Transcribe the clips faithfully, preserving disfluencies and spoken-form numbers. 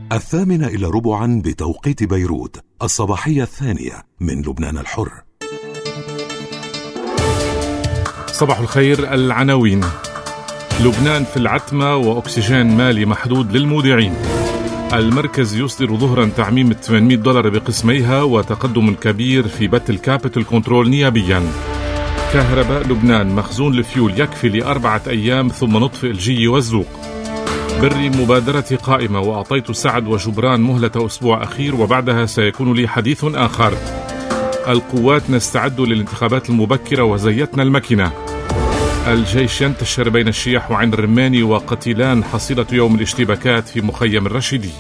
الثامنة إلى ربعا بتوقيت بيروت، الصباحية الثانية من لبنان الحر. صباح الخير. العناوين: لبنان في العتمة وأكسجين مالي محدود للمودعين. المركز يصدر ظهرا تعميم ثمانمئة دولار بقسميها وتقدم كبير في بث الكابيتال كنترول نيابيا. كهرباء لبنان مخزون الفيول يكفي لأربعة أيام ثم نطفئ الجي والزوق. بري مبادرة قائمة وأعطيت سعد وجبران مهلة أسبوع أخير وبعدها سيكون لي حديث آخر. القوات نستعد للانتخابات المبكرة وزيتنا المكنة. الجيش ينتشر بين الشيح وعين الرماني وقتيلان حصيلة يوم الاشتباكات في مخيم الرشيدي.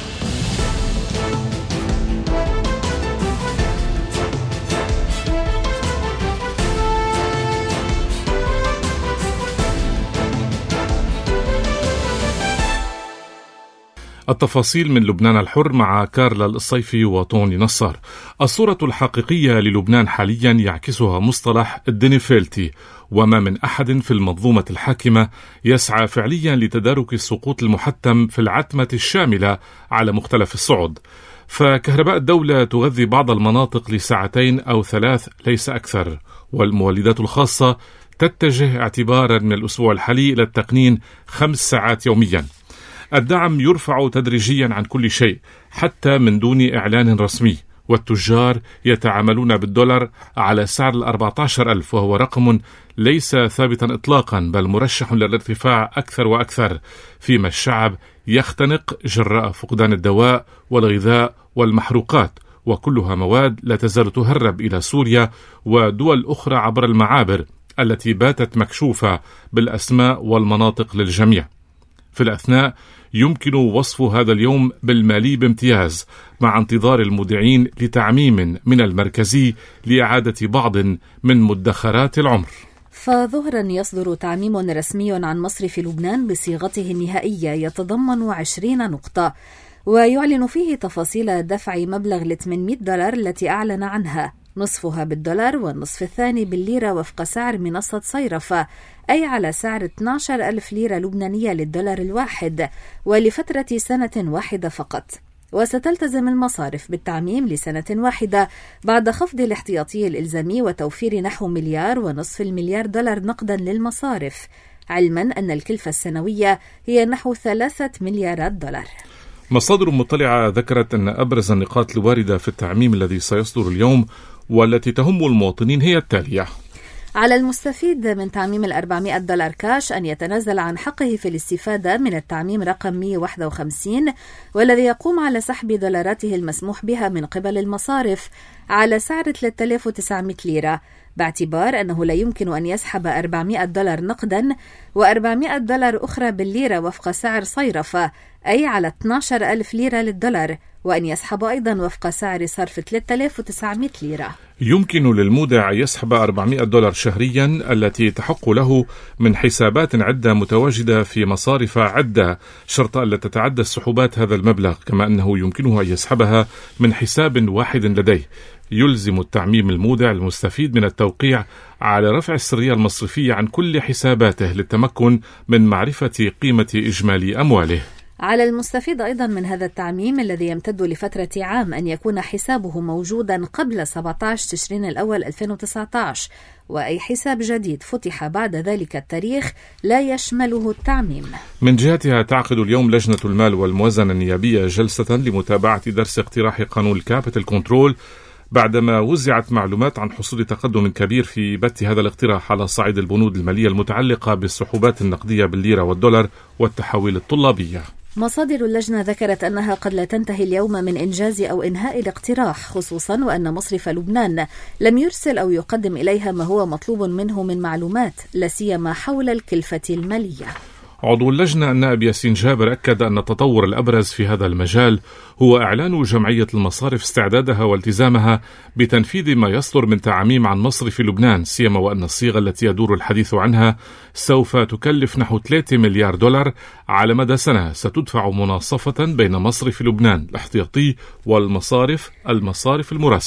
التفاصيل من لبنان الحر مع كارلا الصيفي وطوني نصار. الصورة الحقيقية للبنان حاليا يعكسها مصطلح الدينيفيلتي، وما من أحد في المنظومة الحاكمة يسعى فعليا لتدارك السقوط المحتم في العتمة الشاملة على مختلف الصعد. فكهرباء الدولة تغذي بعض المناطق لساعتين أو ثلاث ليس أكثر، والمولدات الخاصة تتجه اعتبارا من الأسبوع الحالي إلى التقنين خمس ساعات يوميا. الدعم يرفع تدريجيا عن كل شيء حتى من دون إعلان رسمي، والتجار يتعاملون بالدولار على سعر الأربعة عشر ألف، وهو رقم ليس ثابتا إطلاقا بل مرشح للارتفاع أكثر وأكثر، فيما الشعب يختنق جراء فقدان الدواء والغذاء والمحروقات، وكلها مواد لا تزال تهرب إلى سوريا ودول أخرى عبر المعابر التي باتت مكشوفة بالأسماء والمناطق للجميع. في الأثناء يمكن وصف هذا اليوم بالمالي بامتياز، مع انتظار المودعين لتعميم من المركزي لإعادة بعض من مدخرات العمر. فظهرا يصدر تعميم رسمي عن مصرف لبنان بصيغته النهائية يتضمن عشرين نقطة، ويعلن فيه تفاصيل دفع مبلغ ل ثمانمئة دولار التي أعلن عنها، نصفها بالدولار والنصف الثاني بالليرة وفق سعر منصة صيرفة، أي على سعر اثني عشر ألف ليرة لبنانية للدولار الواحد ولفترة سنة واحدة فقط. وستلتزم المصارف بالتعميم لسنة واحدة بعد خفض الاحتياطي الإلزامي وتوفير نحو مليار ونصف المليار دولار نقدا للمصارف، علما أن الكلفة السنوية هي نحو ثلاثة مليارات دولار. مصادر مطلعة ذكرت أن أبرز النقاط الواردة في التعميم الذي سيصدر اليوم والتي تهم المواطنين هي التالية: على المستفيد من تعميم الأربعمائة دولار كاش أن يتنازل عن حقه في الاستفادة من التعميم رقم مئة وواحد وخمسين، والذي يقوم على سحب دولاراته المسموح بها من قبل المصارف على سعر ثلاثة آلاف وتسعمائة ليرة، باعتبار أنه لا يمكن أن يسحب أربعمائة دولار نقدا وأربعمائة دولار أخرى بالليرة وفق سعر صيرفة، أي على اثني عشر ألف ليرة للدولار، وأن يسحب أيضا وفق سعر صرف ثلاثة آلاف وتسعمائة ليرة. يمكن للمودع يسحب أربعمائة دولار شهريا التي تحق له من حسابات عدة متواجدة في مصارف عدة، شرط ألا تتعدى السحوبات هذا المبلغ، كما أنه يمكنه أن يسحبها من حساب واحد لديه. يلزم التعميم المودع المستفيد من التوقيع على رفع السرية المصرفية عن كل حساباته للتمكن من معرفة قيمة إجمالي أمواله. على المستفيد أيضا من هذا التعميم الذي يمتد لفترة عام أن يكون حسابه موجودا قبل سبعة عشر تشرين الأول ألفين وتسعة عشر، وأي حساب جديد فتح بعد ذلك التاريخ لا يشمله التعميم. من جهتها تعقد اليوم لجنة المال والموازنة النيابية جلسة لمتابعة درس اقتراح قانون الكابيتال كنترول، بعدما وزعت معلومات عن حصول تقدم كبير في بث هذا الاقتراح على صعيد البنود المالية المتعلقة بالسحوبات النقدية بالليرة والدولار والتحويل الطلابية. مصادر اللجنة ذكرت أنها قد لا تنتهي اليوم من إنجاز أو إنهاء الاقتراح، خصوصا وأن مصرف لبنان لم يرسل أو يقدم إليها ما هو مطلوب منه من معلومات، لا سيما حول الكلفة المالية. عضو اللجنة النائب ياسين جابر أكد أن التطور الأبرز في هذا المجال هو إعلان جمعية المصارف استعدادها والتزامها بتنفيذ ما يصدر من تعميم عن مصرف لبنان، سيما وأن الصيغة التي يدور الحديث عنها سوف تكلف نحو ثلاثة مليار دولار على مدى سنة، ستدفع مناصفة بين مصرف لبنان الاحتياطي والمصارف المصارف المراسلة.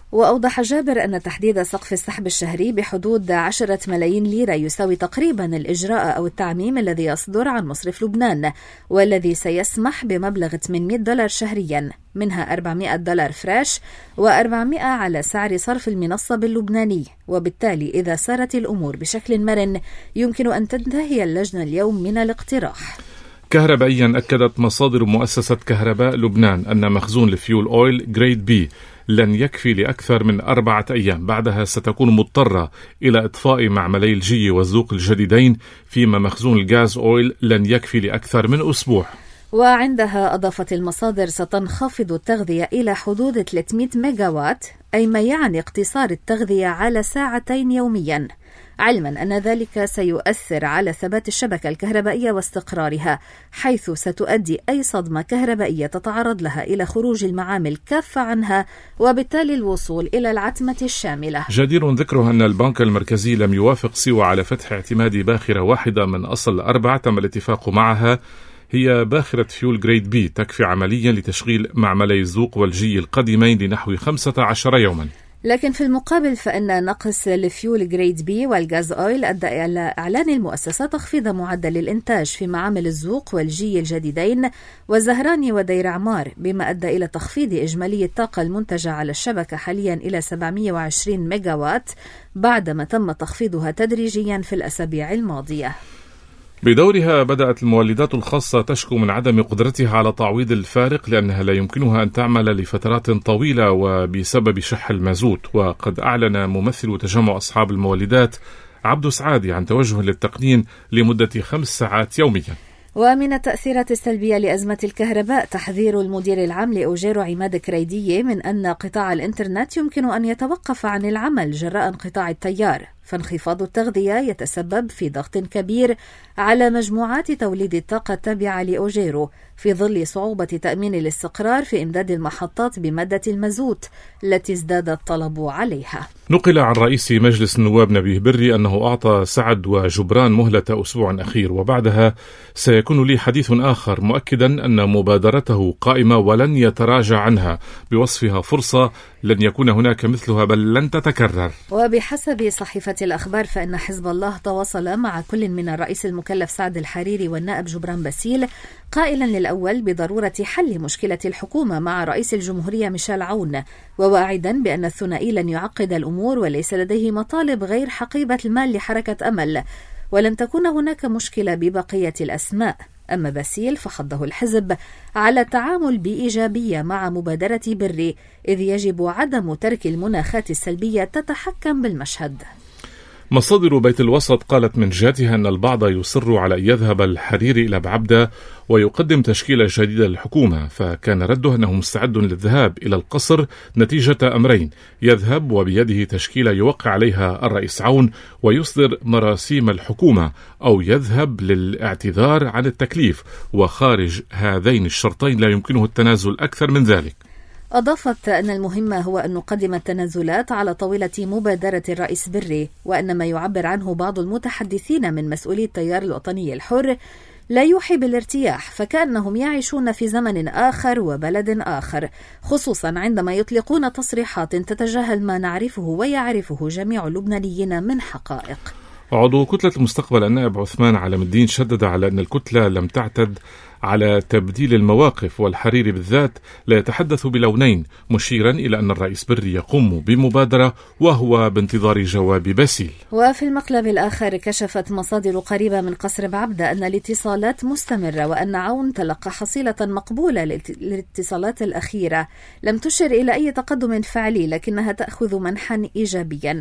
وأوضح جابر أن تحديد سقف السحب الشهري بحدود عشرة ملايين ليرة يساوي تقريبا الإجراء أو التعميم الذي يصدر عن مصرف لبنان، والذي سيسمح بمبلغ ثمانمائة دولار شهريا، منها أربعمائة دولار فريش وأربعمائة على سعر صرف المنصة باللبناني. وبالتالي إذا سارت الأمور بشكل مرن يمكن أن تنتهي اللجنة اليوم من الاقتراح. كهربائيا أكدت مصادر مؤسسة كهرباء لبنان أن مخزون الفيول أويل جريد بي لن يكفي لأكثر من أربعة أيام، بعدها ستكون مضطرة إلى إطفاء معملي الجي والزوق الجديدين، فيما مخزون الغاز أويل لن يكفي لأكثر من أسبوع. وعندها أضافت المصادر ستنخفض التغذية إلى حدود ثلاثمائة ميجاوات، أي ما يعني اقتصار التغذية على ساعتين يوميا، علما أن ذلك سيؤثر على ثبات الشبكة الكهربائية واستقرارها، حيث ستؤدي أي صدمة كهربائية تتعرض لها إلى خروج المعامل كافة عنها، وبالتالي الوصول إلى العتمة الشاملة. جدير ذكره أن البنك المركزي لم يوافق سوى على فتح اعتماد باخرة واحدة من أصل أربعة، تم الاتفاق معها، هي باخرة فيول جريد بي تكفي عمليا لتشغيل معملي الزوق والجي القديمين لنحو خمسة عشر يوما. لكن في المقابل فإن نقص الفيول جريد بي والغاز أويل أدى إلى إعلان المؤسسة تخفيض معدل الإنتاج في معامل الزوق والجي الجديدين وزهراني ودير عمار، بما أدى إلى تخفيض إجمالي الطاقة المنتجة على الشبكة حاليا إلى سبعمائة وعشرين ميجاوات، بعدما تم تخفيضها تدريجيا في الأسابيع الماضية. بدورها بدأت المولدات الخاصة تشكو من عدم قدرتها على تعويض الفارق، لأنها لا يمكنها أن تعمل لفترات طويلة وبسبب شح المازوت. وقد أعلن ممثل تجمع أصحاب المولدات عبد سعادي عن توجه للتقنين لمدة خمس ساعات يوميا. ومن التأثيرات السلبية لأزمة الكهرباء تحذير المدير العام لأوجيرو عماد كريدية من أن قطاع الإنترنت يمكن أن يتوقف عن العمل جراء انقطاع التيار، فانخفاض التغذية يتسبب في ضغط كبير على مجموعات توليد الطاقة التابعة لأوجيرو، في ظل صعوبة تأمين الاستقرار في إمداد المحطات بمادة المازوت التي ازداد الطلب عليها. نقل عن رئيس مجلس النواب نبيه بري أنه أعطى سعد وجبران مهلة أسبوع أخير، وبعدها سيكون لي حديث آخر، مؤكدا أن مبادرته قائمة ولن يتراجع عنها، بوصفها فرصة لن يكون هناك مثلها بل لن تتكرر. وبحسب صحيفة الأخبار فإن حزب الله تواصل مع كل من الرئيس المكلف سعد الحريري والنائب جبران باسيل، قائلا للأول بضرورة حل مشكلة الحكومة مع رئيس الجمهورية ميشيل عون، وواعدا بأن الثنائي لن يعقد الأمور وليس لديه مطالب غير حقيبة المال لحركة أمل، ولن تكون هناك مشكلة ببقية الأسماء. أما باسيل فحضه الحزب على التعامل بإيجابية مع مبادرة بري، إذ يجب عدم ترك المناخات السلبية تتحكم بالمشهد. مصادر بيت الوسط قالت من جهتها أن البعض يصر على أن يذهب الحريري إلى بعبدة ويقدم تشكيلة جديدة للحكومة، فكان رده أنه مستعد للذهاب إلى القصر نتيجة أمرين: يذهب وبيده تشكيلة يوقع عليها الرئيس عون ويصدر مراسيم الحكومة، أو يذهب للاعتذار عن التكليف، وخارج هذين الشرطين لا يمكنه التنازل أكثر من ذلك. أضافت أن المهم هو أن نقدم التنازلات على طاولة مبادرة الرئيس بري، وأن ما يعبر عنه بعض المتحدثين من مسؤولي التيار الوطني الحر لا يوحي بالارتياح، فكأنهم يعيشون في زمن آخر وبلد آخر، خصوصا عندما يطلقون تصريحات تتجاهل ما نعرفه ويعرفه جميع اللبنانيين من حقائق. عضو كتلة المستقبل النائب عثمان علم الدين شدد على أن الكتلة لم تعتد على تبديل المواقف، والحريري بالذات لا يتحدث بلونين، مشيرا إلى أن الرئيس بري يقوم بمبادرة وهو بانتظار جواب باسيل. وفي المقلب الآخر كشفت مصادر قريبة من قصر بعبدة أن الاتصالات مستمرة، وأن عون تلقى حصيلة مقبولة للاتصالات الأخيرة لم تشر إلى أي تقدم فعلي، لكنها تأخذ منحا إيجابيا،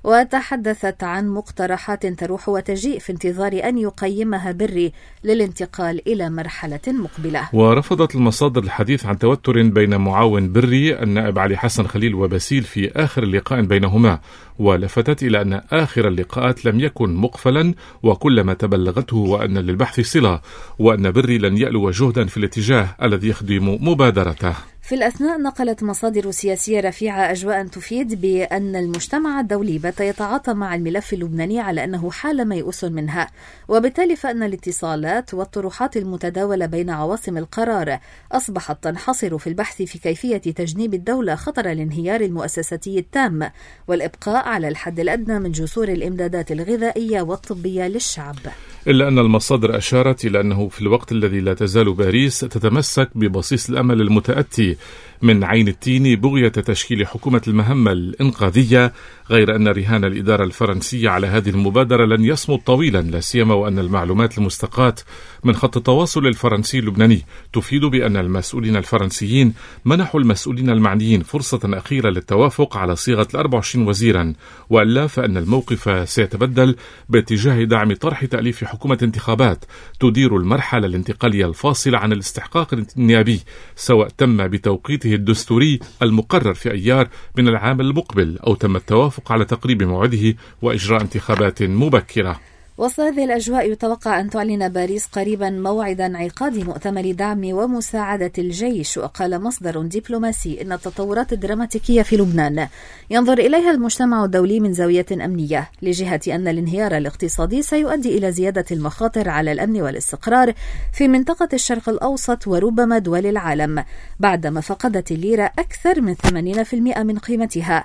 وتحدثت عن مقترحات تروح وتجيء في انتظار أن يقيمها بري للانتقال إلى مرحلة مقبلة. ورفضت المصادر الحديث عن توتر بين معاون بري النائب علي حسن خليل وباسيل في آخر اللقاء بينهما، ولفتت إلى أن آخر اللقاءات لم يكن مقفلا، وكل ما تبلغته وأن للبحث صلة، وأن بري لن يألو جهدا في الاتجاه الذي يخدم مبادرته. في الأثناء نقلت مصادر سياسية رفيعة أجواء تفيد بأن المجتمع الدولي بات يتعاطى مع الملف اللبناني على أنه حال ميؤوس منها، وبالتالي فإن الاتصالات والطروحات المتداولة بين عواصم القرار أصبحت تنحصر في البحث في كيفية تجنيب الدولة خطر الانهيار المؤسساتي التام والإبقاء على الحد الأدنى من جسور الإمدادات الغذائية والطبية للشعب. إلا أن المصادر أشارت إلى أنه في الوقت الذي لا تزال باريس تتمسك ببصيص الأمل المتأتي من عين التين بغية تشكيل حكومة المهمة الإنقاذية، غير أن رهان الإدارة الفرنسية على هذه المبادرة لن يصمد طويلا، لا سيما وأن المعلومات المستقاة من خط التواصل الفرنسي اللبناني تفيد بأن المسؤولين الفرنسيين منحوا المسؤولين المعنيين فرصة أخيرة للتوافق على صيغة الأربع وعشرين وزيرا، وإلا فإن الموقف سيتبدل باتجاه دعم طرح تأليف حكومة انتخابات تدير المرحلة الانتقالية الفاصلة عن الاستحقاق النيابي، سواء تم بتوقيته الدستوري المقرر في أيار من العام المقبل أو تم التوافق على تقريب موعده وإجراء انتخابات مبكرة. وسط هذه الأجواء يتوقع أن تعلن باريس قريبا موعدا انعقاد مؤتمر دعم ومساعدة الجيش. وقال مصدر دبلوماسي إن التطورات الدراماتيكية في لبنان ينظر إليها المجتمع الدولي من زاوية أمنية، لجهة أن الانهيار الاقتصادي سيؤدي إلى زيادة المخاطر على الأمن والاستقرار في منطقة الشرق الأوسط وربما دول العالم، بعدما فقدت الليرة أكثر من ثمانين بالمئة من قيمتها.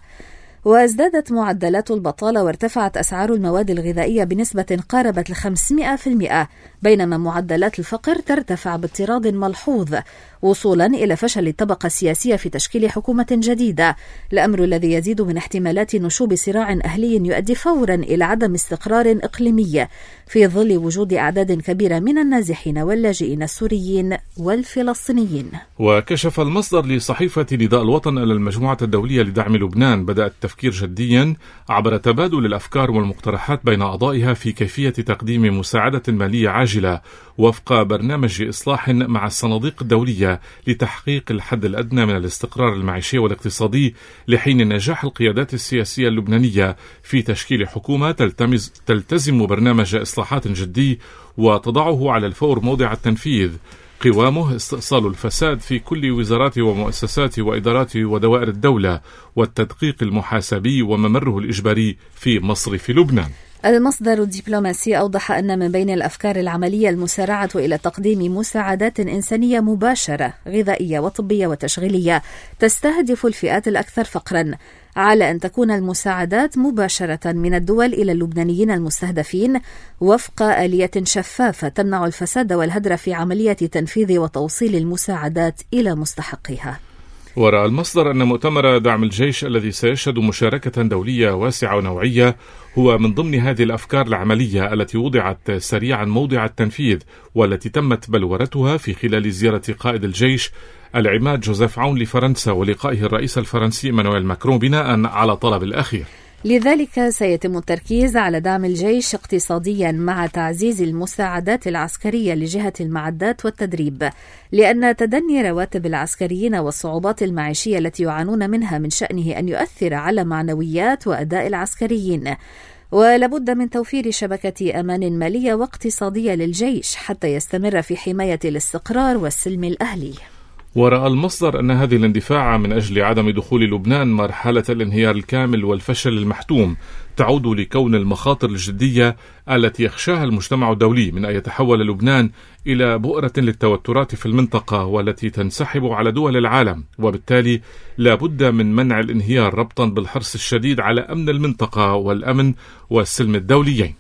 وازدادت معدلات البطالة وارتفعت أسعار المواد الغذائية بنسبة قاربت ل خمسمئة بالمئة، بينما معدلات الفقر ترتفع باضطراد ملحوظ، وصولا إلى فشل الطبقة السياسية في تشكيل حكومة جديدة، الأمر الذي يزيد من احتمالات نشوب صراع أهلي يؤدي فورا إلى عدم استقرار إقليمي في ظل وجود أعداد كبيرة من النازحين واللاجئين السوريين والفلسطينيين. وكشف المصدر لصحيفة نداء الوطن أن المجموعة الدولية لدعم لبنان بدأت التفكير جديا عبر تبادل الأفكار والمقترحات بين أعضائها في كيفية تقديم مساعدة مالية عاجلة وفق برنامج إصلاح مع الصناديق الدولية لتحقيق الحد الأدنى من الاستقرار المعيشي والاقتصادي، لحين نجاح القيادات السياسية اللبنانية في تشكيل حكومة تلتمز تلتزم برنامج إصلاحات جدي وتضعه على الفور موضع التنفيذ، قوامه استئصال الفساد في كل وزارات ومؤسسات وإدارات ودوائر الدولة والتدقيق المحاسبي وممره الإجباري في مصرف لبنان. المصدر الدبلوماسي أوضح أن من بين الأفكار العملية المسارعة إلى تقديم مساعدات إنسانية مباشرة غذائية وطبية وتشغيلية تستهدف الفئات الأكثر فقرا، على أن تكون المساعدات مباشرة من الدول إلى اللبنانيين المستهدفين وفق آلية شفافة تمنع الفساد والهدر في عملية تنفيذ وتوصيل المساعدات إلى مستحقيها. ورأى المصدر أن مؤتمر دعم الجيش الذي سيشهد مشاركة دولية واسعة ونوعية هو من ضمن هذه الأفكار العملية التي وضعت سريعا موضع التنفيذ، والتي تمت بلورتها في خلال زيارة قائد الجيش العماد جوزيف عون لفرنسا ولقائه الرئيس الفرنسي إيمانويل ماكرون بناء على طلب الأخير. لذلك سيتم التركيز على دعم الجيش اقتصاديا مع تعزيز المساعدات العسكرية لجهة المعدات والتدريب، لأن تدني رواتب العسكريين والصعوبات المعيشية التي يعانون منها من شأنه أن يؤثر على معنويات وأداء العسكريين، ولابد من توفير شبكة أمان مالية واقتصادية للجيش حتى يستمر في حماية الاستقرار والسلم الأهلي. ورأى المصدر أن هذه الاندفاع من أجل عدم دخول لبنان مرحلة الانهيار الكامل والفشل المحتوم تعود لكون المخاطر الجدية التي يخشاها المجتمع الدولي من أن يتحول لبنان إلى بؤرة للتوترات في المنطقة والتي تنسحب على دول العالم، وبالتالي لا بد من منع الانهيار ربطا بالحرص الشديد على أمن المنطقة والأمن والسلم الدوليين.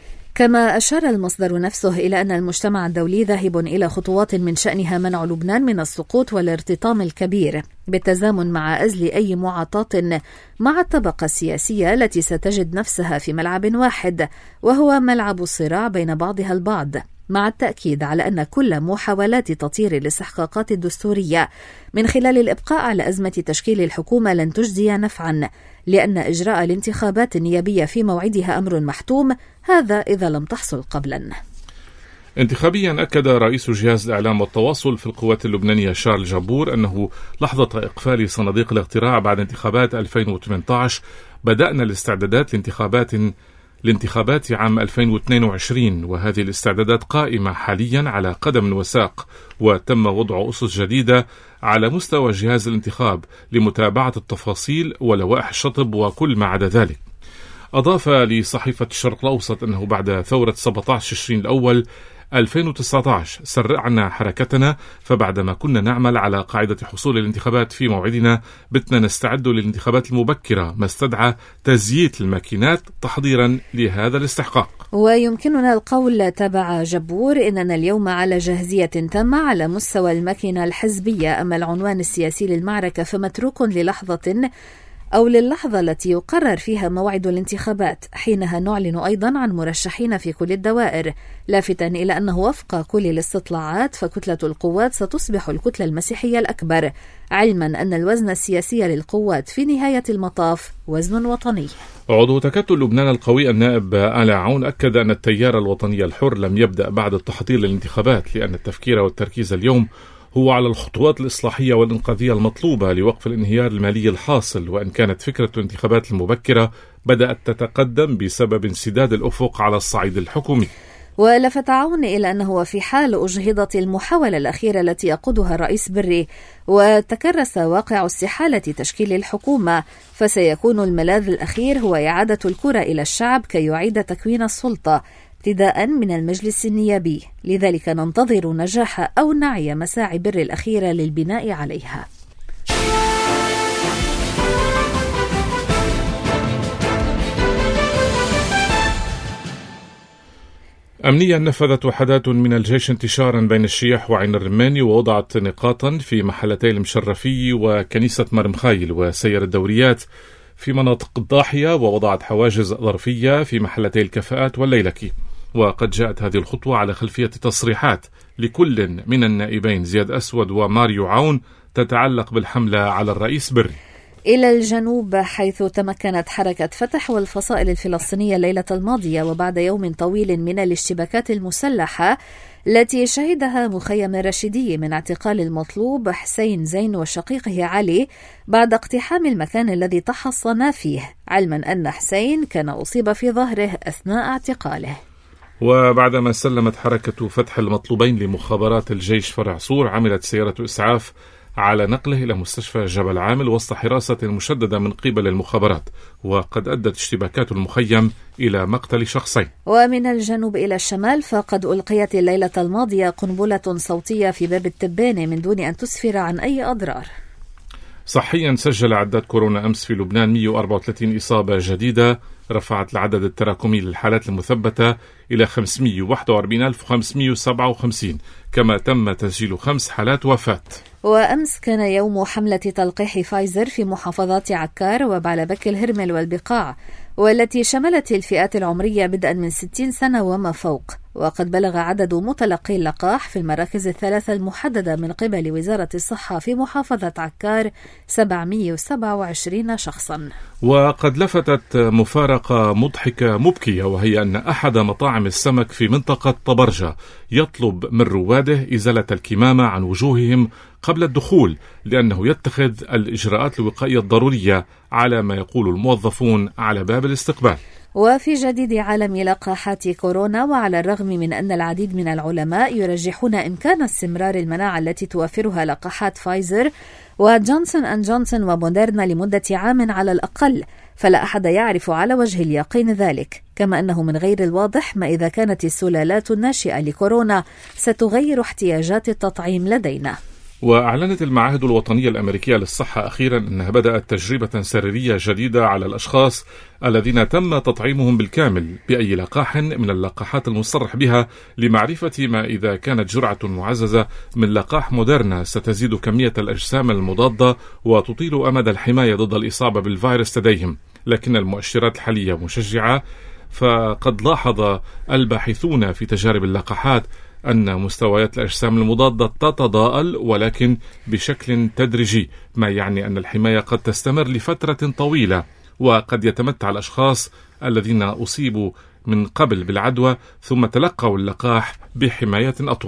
كما أشار المصدر نفسه إلى أن المجتمع الدولي ذاهب إلى خطوات من شأنها منع لبنان من السقوط والارتطام الكبير، بالتزامن مع أزل أي معاطاة مع الطبقة السياسية التي ستجد نفسها في ملعب واحد، وهو ملعب الصراع بين بعضها البعض، مع التأكيد على أن كل محاولات تطير الاستحقاقات الدستورية من خلال الإبقاء على أزمة تشكيل الحكومة لن تجدي نفعا، لأن إجراء الانتخابات النيابية في موعدها أمر محتوم، هذا إذا لم تحصل قبلا. انتخابيا أكد رئيس جهاز الإعلام والتواصل في القوات اللبنانية شارل جابور أنه لحظة إقفال صناديق الاقتراع بعد انتخابات ألفين وثمانية عشر بدأنا الاستعدادات لانتخابات لانتخابات عام ألفين واثنين وعشرين، وهذه الاستعدادات قائمة حاليا على قدم وساق، وتم وضع أسس جديدة على مستوى جهاز الانتخاب لمتابعة التفاصيل ولوائح الشطب وكل ما عدا ذلك. أضاف لصحيفة الشرق الأوسط أنه بعد ثورة سبعة عشر تشرين الأول ألفين وتسعة عشر سرعنا حركتنا، فبعدما كنا نعمل على قاعدة حصول الانتخابات في موعدنا بتنا نستعد للانتخابات المبكرة، ما استدعى تزييت الماكينات تحضيرا لهذا الاستحقاق. ويمكننا القول تبع جبور إننا اليوم على جاهزية تامة على مستوى الماكينة الحزبية، أما العنوان السياسي للمعركة فمتروك للحظة أو للحظة التي يقرر فيها موعد الانتخابات، حينها نعلن أيضا عن مرشحين في كل الدوائر، لافتا إلى أنه وفق كل الاستطلاعات فكتلة القوات ستصبح الكتلة المسيحية الأكبر، علما أن الوزن السياسي للقوات في نهاية المطاف وزن وطني. عضو تكتل لبنان القوي النائب آل عون أكد أن التيار الوطني الحر لم يبدأ بعد التحضير للانتخابات، لأن التفكير والتركيز اليوم هو على الخطوات الإصلاحية والإنقاذية المطلوبة لوقف الانهيار المالي الحاصل، وإن كانت فكرة الانتخابات المبكرة بدأت تتقدم بسبب انسداد الأفق على الصعيد الحكومي. ولفت عون إلى أنه في حال أجهضت المحاولة الأخيرة التي يقودها الرئيس بري وتكرس واقع استحالة تشكيل الحكومة، فسيكون الملاذ الأخير هو إعادة الكرة إلى الشعب كي يعيد تكوين السلطة ابتداء من المجلس النيابي، لذلك ننتظر نجاح أو نعي مساعي بر الأخيرة للبناء عليها. أمنيا نفذت وحدات من الجيش انتشارا بين الشيح وعين الرماني، ووضعت نقاطا في محلتي المشرفي وكنيسة مرمخايل وسير الدوريات في مناطق الضاحية، ووضعت حواجز ظرفية في محلتي الكفاءات والليلكي. وقد جاءت هذه الخطوة على خلفية تصريحات لكل من النائبين زياد أسود وماريو عون تتعلق بالحملة على الرئيس بري. إلى الجنوب، حيث تمكنت حركة فتح والفصائل الفلسطينية الليلة الماضية وبعد يوم طويل من الاشتباكات المسلحة التي شهدها مخيم الرشيدية من اعتقال المطلوب حسين زين وشقيقه علي بعد اقتحام المكان الذي تحصن فيه، علما أن حسين كان أصيب في ظهره أثناء اعتقاله. وبعدما سلمت حركة فتح المطلوبين لمخابرات الجيش فرع صور، عملت سيارة إسعاف على نقله إلى مستشفى جبل عامل وسط حراسة مشددة من قبل المخابرات، وقد أدت اشتباكات المخيم إلى مقتل شخصين. ومن الجنوب إلى الشمال، فقد ألقيت الليلة الماضية قنبلة صوتية في باب التبانة من دون أن تسفر عن أي أضرار. صحيا سجل عداد كورونا أمس في لبنان مئة وأربعة وثلاثين إصابة جديدة، رفعت العدد التراكمي للحالات المثبتة إلى خمسمئة وواحد وأربعين ألف وخمسمئة وسبعة وخمسين، كما تم تسجيل خمس حالات وفاة. وأمس كان يوم حملة تلقيح فايزر في محافظات عكار وبعلبك الهرمل والبقاع، والتي شملت الفئات العمرية بدءا من ستين سنة وما فوق، وقد بلغ عدد متلقي اللقاح في المراكز الثلاثة المحددة من قبل وزارة الصحة في محافظة عكار سبعمئة وسبعة وعشرين شخصا. وقد لفتت مفارقة مضحكة مبكية، وهي أن أحد مطاعم السمك في منطقة طبرجة يطلب من رواده إزالة الكمامة عن وجوههم قبل الدخول، لأنه يتخذ الإجراءات الوقائية الضرورية على ما يقول الموظفون على باب الاستقبال. وفي جديد عالم لقاحات كورونا، وعلى الرغم من أن العديد من العلماء يرجحون إمكان استمرار المناعة التي توفرها لقاحات فايزر وجونسون أند جونسون وموديرنا لمدة عام على الأقل، فلا أحد يعرف على وجه اليقين ذلك، كما أنه من غير الواضح ما إذا كانت السلالات الناشئة لكورونا ستغير احتياجات التطعيم لدينا. وأعلنت المعاهد الوطنية الأمريكية للصحة أخيرا أنها بدأت تجربة سريرية جديدة على الأشخاص الذين تم تطعيمهم بالكامل بأي لقاح من اللقاحات المصرح بها، لمعرفة ما إذا كانت جرعة معززة من لقاح موديرنا ستزيد كمية الأجسام المضادة وتطيل أمد الحماية ضد الإصابة بالفيروس لديهم. لكن المؤشرات الحالية مشجعة، فقد لاحظ الباحثون في تجارب اللقاحات أن مستويات الأجسام المضادة تتضاءل ولكن بشكل تدريجي، ما يعني أن الحماية قد تستمر لفترة طويلة، وقد يتمتع الأشخاص الذين أصيبوا من قبل بالعدوى ثم تلقوا اللقاح بحماية أطول.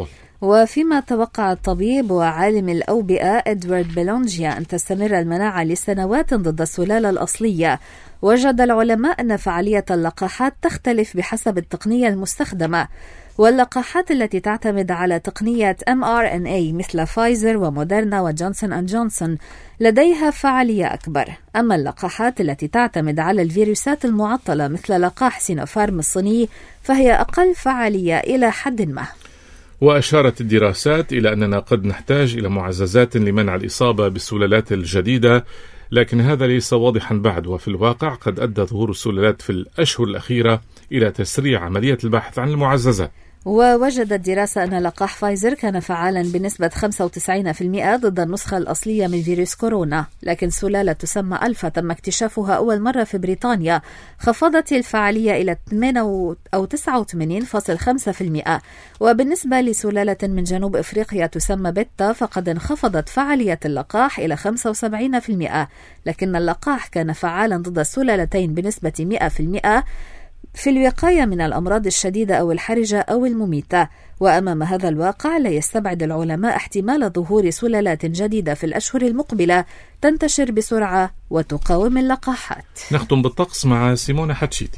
وفيما توقع الطبيب وعالم الأوبئة إدوارد بيلونجيا أن تستمر المناعة لسنوات ضد السلالة الأصلية، وجد العلماء أن فعالية اللقاحات تختلف بحسب التقنية المستخدمة، واللقاحات التي تعتمد على تقنية إم آر إن إيه مثل فايزر وموديرنا وجونسون أند جونسون لديها فعالية أكبر، أما اللقاحات التي تعتمد على الفيروسات المعطلة مثل لقاح سينوفارم الصيني فهي أقل فعالية إلى حد ما. وأشارت الدراسات إلى أننا قد نحتاج إلى معززات لمنع الإصابة بالسلالات الجديدة، لكن هذا ليس واضحا بعد، وفي الواقع قد أدى ظهور السلالات في الأشهر الأخيرة إلى تسريع عملية البحث عن المعززات. ووجدت دراسة أن لقاح فايزر كان فعالا بنسبة خمسة وتسعين بالمئة ضد النسخة الأصلية من فيروس كورونا، لكن سلالة تسمى ألفا تم اكتشافها أول مرة في بريطانيا خفضت الفعالية إلى تسعة وثمانين فاصلة خمسة بالمئة، وبالنسبة لسلالة من جنوب إفريقيا تسمى بيتا فقد انخفضت فعالية اللقاح إلى خمسة وسبعين بالمئة، لكن اللقاح كان فعالا ضد السلالتين بنسبة مئة بالمئة في الوقاية من الأمراض الشديدة أو الحرجة أو المميتة. وأمام هذا الواقع لا يستبعد العلماء احتمال ظهور سلالات جديدة في الأشهر المقبلة تنتشر بسرعة وتقاوم اللقاحات. نختم بالطقس مع سيمونة حتشيتي.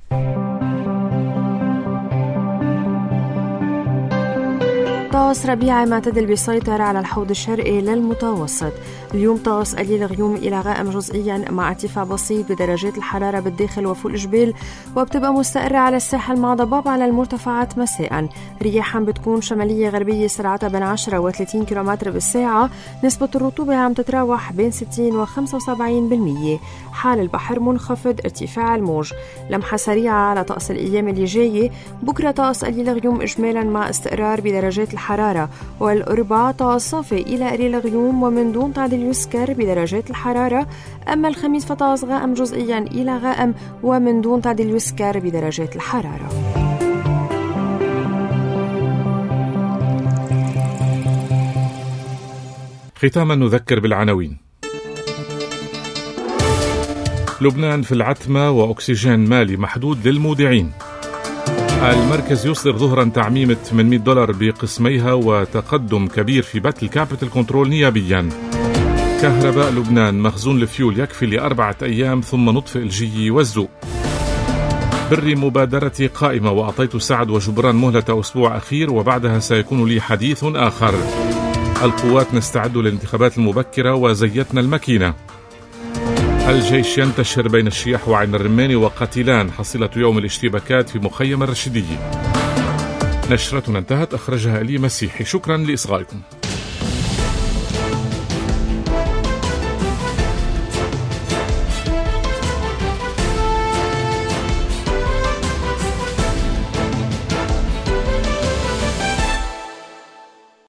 طقس ربيعي معتدل بيسيطر على الحوض الشرقي للمتوسط. اليوم طقس قليل غيوم إلى غائم جزئيا مع ارتفاع بسيط بدرجات الحرارة بالداخل وفوق الجبال، وبتبقى مستقرة على الساحل مع ضباب على المرتفعات مساء. رياحا بتكون شمالية غربية سرعتها بين عشرة وثلاثين كيلومتر بالساعة. نسبة الرطوبة عم تتراوح بين ستين وخمسة وسبعين بالمية. حال البحر منخفض، ارتفاع الموج. لمحة سريعة على طقس الأيام اللي جاية. بكرة طقس قليل غيوم إجمالا مع استقرار بدرجات الحرارة، والأربعاء طقس صافي إلى قليل غيوم ومن دون تعديل يسكر بدرجات الحرارة. أما الخميس فطقس غائم جزئيا إلى غائم ومن دون تعديل يسكر بدرجات الحرارة. ختاما نذكر بالعناوين. لبنان في العتمة وأكسجين مالي محدود للمودعين. المركز يصدر ظهرا تعميم ثمانمئة دولار بقسميها وتقدم كبير في بث الكابيتال كنترول نيابيا. كهرباء لبنان مخزون الفيول يكفي لأربعة أيام ثم نطفئ الجي والزوء. بري مبادرتي قائمة وأعطيت سعد وجبران مهلة أسبوع أخير وبعدها سيكون لي حديث آخر. القوات نستعد للانتخابات المبكرة وزيتنا الماكينة. الجيش ينتشر بين الشيح وعين الرماني وقتيلان حصيلة يوم الاشتباكات في مخيم الرشيدية. نشرتنا انتهت، أخرجها إلي مسيحي. شكرا لإصغائكم.